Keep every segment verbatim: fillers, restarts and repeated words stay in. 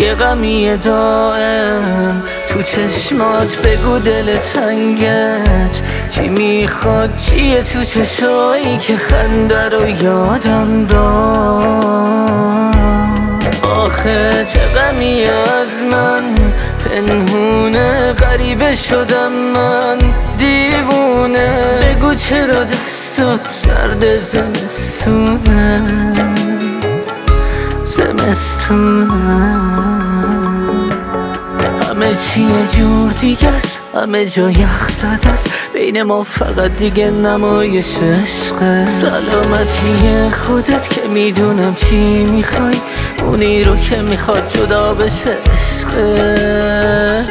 یه غمی دائم تو چشمات، بگو دل تنگت چی میخواد، چیه تو چشایی که خنده رو یادم داد. آخه چه غمی از من پنهونه، غریبه شدم من دیوونه، بگو چرا دستات سرد زمستونه زمستونه. همه چی یه جور دیگه است، همه جا یخ زده است، بین ما فقط دیگه نمایش عشقه. سلامتی خودت که میدونم چی میخوای، اونی رو که میخواد جدا بشه عشقه.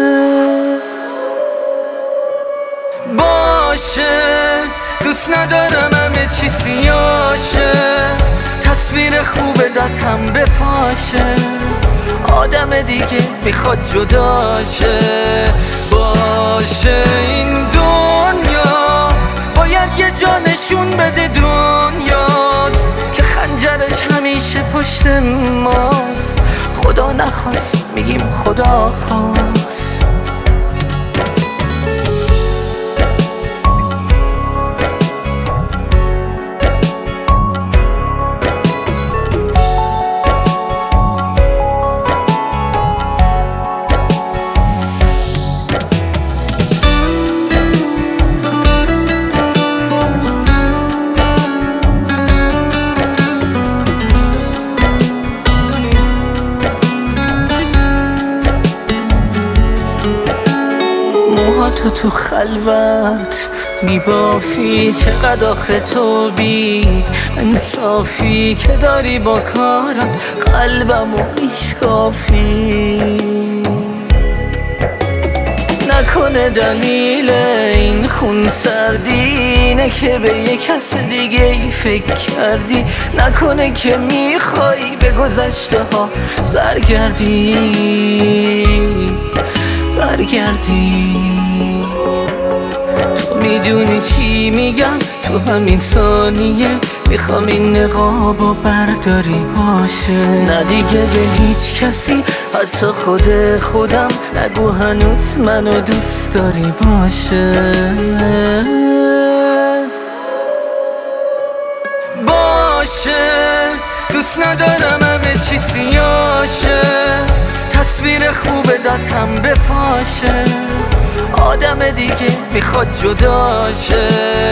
باشه دوست ندارم همه چی سیاشه، تصویر خوب دست هم بپاشه، آدم دیگه میخواد جداشه. باشه این دنیا باید یه جا نشون بده دنیاست که خنجرش همیشه پشت ماست. خدا نخواست میگیم خدا خواست. تو تو خلوت میبافی، چقدر آخه تو بی انصافی که داری با کارات قلبمو میشکافی. نکنه دلیل این خون سردی اینه که به یه کس دیگه ای فکر کردی، نکنه که میخوای به گذشته ها برگردی برگردی. تو میدونی چی میگم، تو همین ثانیه میخوام این نقابو برداری باشه. نه دیگه به هیچ کسی حتی خود خودم نگو هنوز منو دوست داری باشه. باشه دوست ندارم همه چی سیاشه، تصویر خوب دست هم بپاشه، آدم دیگه میخواد جداشه.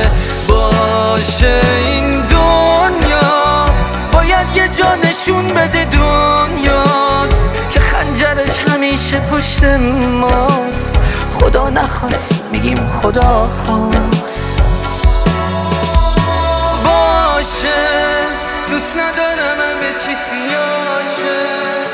باشه این دنیا باید یه جا نشون بده دنیاست که خنجرش همیشه پشت ماست. خدا نخواست میگیم خدا خواست. باشه دوست ندارم همه چی سیاشه،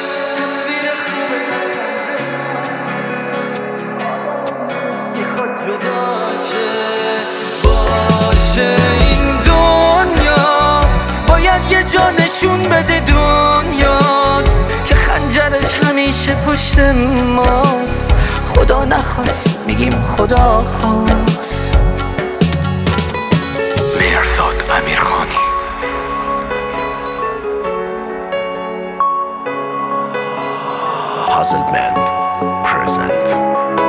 باشه این دنیا باید یه جا نشون بده دنیاست که خنجرش همیشه پشت ماست. خدا نخواست میگیم خدا خواست. مهرزاد امیرخانی. Puzzle Band present.